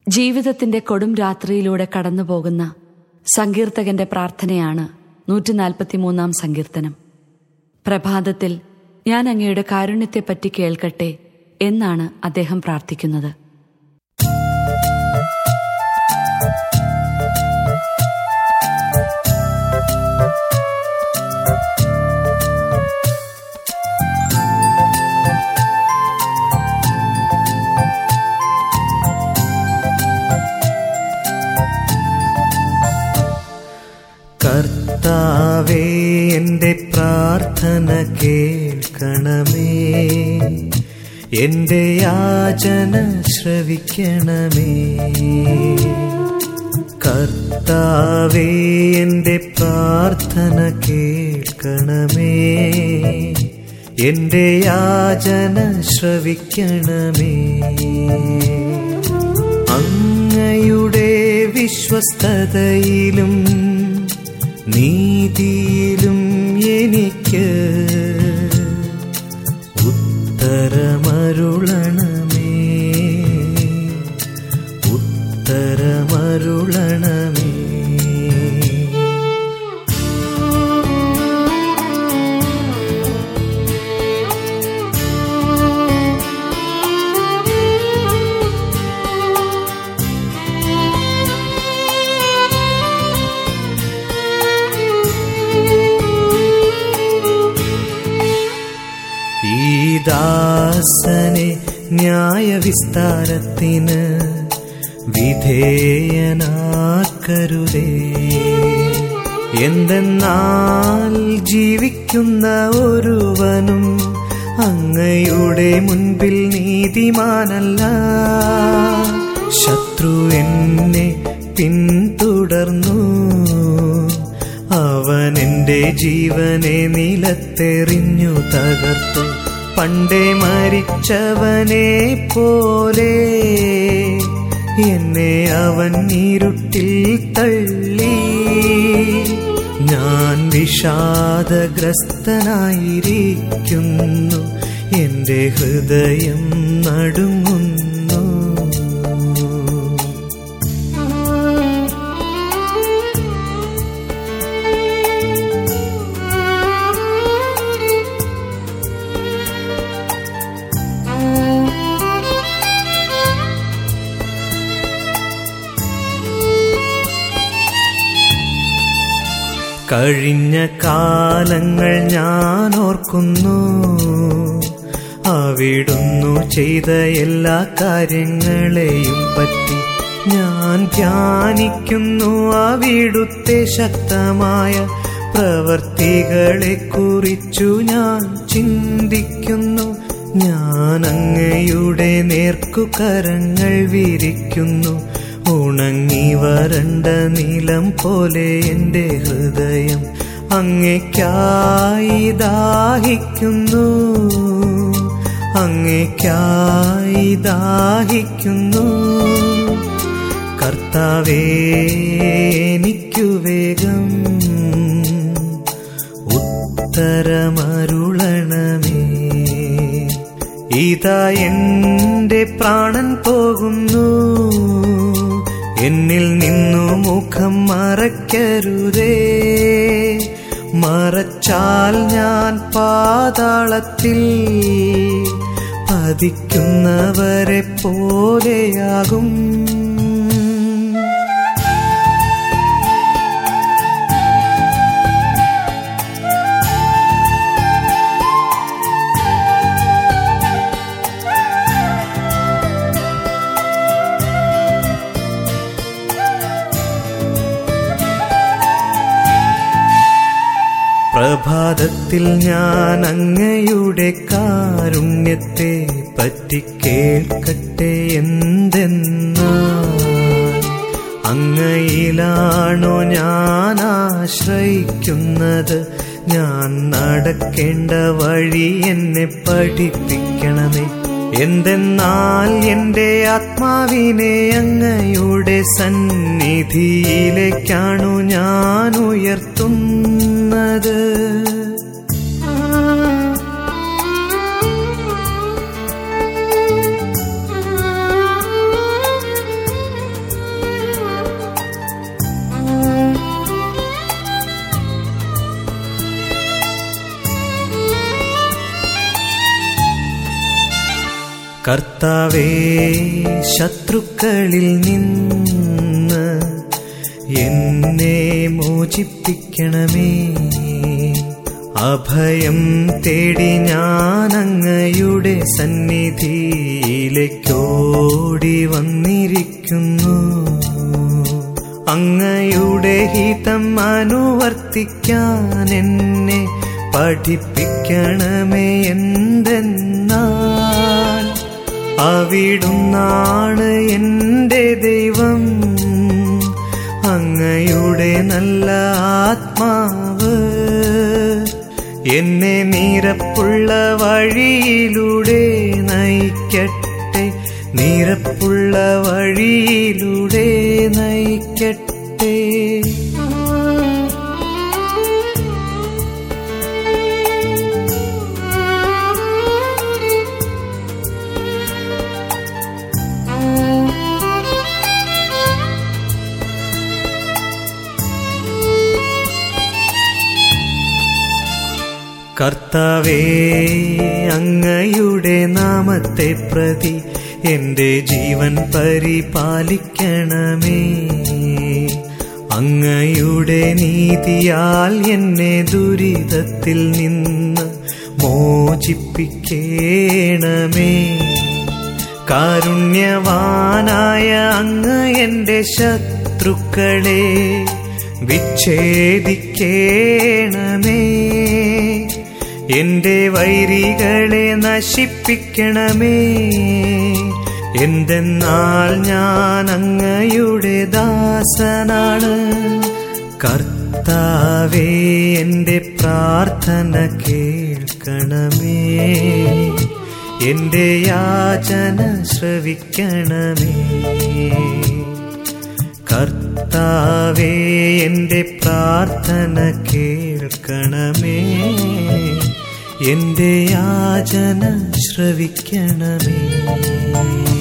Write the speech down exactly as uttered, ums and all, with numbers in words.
ജീവിതത്തിന്റെ കൊടും രാത്രിയിലൂടെ കടന്നുപോകുന്ന സങ്കീർത്തകന്റെ പ്രാർത്ഥനയാണ് നൂറ്റി നാൽപ്പത്തിമൂന്നാം സങ്കീർത്തനം. പ്രഭാതത്തിൽ ഞാൻ അങ്ങയുടെ കാരുണ്യത്തെപ്പറ്റി കേൾക്കട്ടെ എന്നാണ് അദ്ദേഹം പ്രാർത്ഥിക്കുന്നത്. കർത്താവേ, എന്റെ പ്രാർത്ഥന കേൾക്കണമേ, എന്റെ യാചന ശ്രവിക്കണമേ. കർത്താവേ, എന്റെ പ്രാർത്ഥന കേൾക്കണമേ, എന്റെ യാചന ശ്രവിക്കണമേ. അങ്ങയുടെ വിശ്വസ്തതയിലും നീതിയിലും എനിക്ക് ഉത്തരമരുളണമേ, ഉത്തരമരുളണമേ. ദാസനെ ന്യായവിസ്താരത്തിന് വിധേയനാക്കരുതേ. എന്തെന്നാൽ ജീവിക്കുന്ന ഒരുവനും അങ്ങയുടെ മുൻപിൽ നീതിമാനല്ല. ശത്രു എന്നെ പിന്തുടർന്നു, അവൻ എന്റെ ജീവനെ നിലത്തെറിഞ്ഞു തകർത്തു. പണ്ടേ മരിച്ചവനെ പോലെ എന്നെ അവൻ ഇരുട്ടിൽ തള്ളി. ഞാൻ വിഷാദഗ്രസ്തനായിരിക്കുന്നു, എന്റെ ഹൃദയം നടുങ്ങുന്നു. കഴിഞ്ഞ കാലങ്ങൾ ഞാൻ ഓർക്കുന്നു, അവിടുന്നു ചെയ്ത എല്ലാ കാര്യങ്ങളെയും പറ്റി ഞാൻ ധ്യാനിക്കുന്നു. അവിടുത്തെ ശക്തമായ പ്രവർത്തികളെ കുറിച്ചു ഞാൻ ചിന്തിക്കുന്നു. ഞാൻ അങ്ങയുടെ നേർക്കുകരങ്ങൾ വിരിക്കുന്നു. ഉണങ്ങി വരണ്ട നിലം പോലെ എന്റെ ഹൃദയം അങ്ങേയ്ക്കായി ദാഹിക്കുന്നു, അങ്ങേയ്ക്കായി ദാഹിക്കുന്നു. കർത്താവേ, എനിക്കു വേഗം ഉത്തരമരുളണമേ. ഇതാ എന്റെ പ്രാണൻ പോകുന്നു, എന്നിൽ നിന്നു മുഖം മറയ്ക്കരുതേ. മറച്ചാൽ ഞാൻ പാതാളത്തിൽ പതിക്കുന്നവരെ പോലെയാകും. പ്രഭാതത്തിൽ ഞാൻ അങ്ങയുടെ കാരുണ്യത്തെ പറ്റി കേൾക്കട്ടെ. എന്തെന്നാൽ അങ്ങയിലാണോ ഞാൻ ആശ്രയിക്കുന്നത്. ഞാൻ നടക്കേണ്ട വഴി എന്നെ പഠിപ്പിക്കണമേ. എന്തെന്നാൽ എന്റെ ആത്മാവിനെ അങ്ങയുടെ സന്നിധിയിലേക്കാണു ഞാൻ ഉയർത്തുന്നത്. കർത്താവേ, ശത്രുക്കളിൽ നിന്ന് എന്നെ മോചിപ്പിക്കണമേ. അഭയം തേടി ഞാൻ അങ്ങയുടെ സന്നിധിയിലേക്കോടി വന്നിരിക്കുന്നു. അങ്ങയുടെ ഹിതം അനുവർത്തിക്കാൻ എന്നെ പഠിപ്പിക്കണമേ. എന്തെന്നാൽ അവിടുന്നാണ് എന്റെ ദൈവം, അങ്ങയുടെ നല്ല ആത്മാവ് എന്നെ നിരപ്പുള്ള വഴിയിലൂടെ നയിക്കട്ടെ, നിരപ്പുള്ള വഴിയിലൂടെ നയിക്കട്ടെ. കർത്താവേ, അങ്ങയുടെ നാമത്തെ പ്രതി എന്റെ ജീവൻ പരിപാലിക്കണമേ. അങ്ങയുടെ നീതിയാൽ എന്നെ ദുരിതത്തിൽ നിന്ന് മോചിപ്പിക്കണമേ. കാരുണ്യവാനായ അങ്ങ് എന്റെ ശത്രുക്കളെ വിച്ഛേദിക്കണമേ. എന്റെ വൈരികളെ നശിപ്പിക്കണമേ. എന്തെന്നാൽ ഞാൻ അങ്ങയുടെ ദാസനാണ്. കർത്താവേ, എന്റെ പ്രാർത്ഥന കേൾക്കണമേ. എന്റെ യാചന ശ്രവിക്കണമേ. കർത്താവേ, എന്റെ പ്രാർത്ഥന കേൾക്കണമേ. എന്റെ യാചന ശ്രവിക്കണമേ.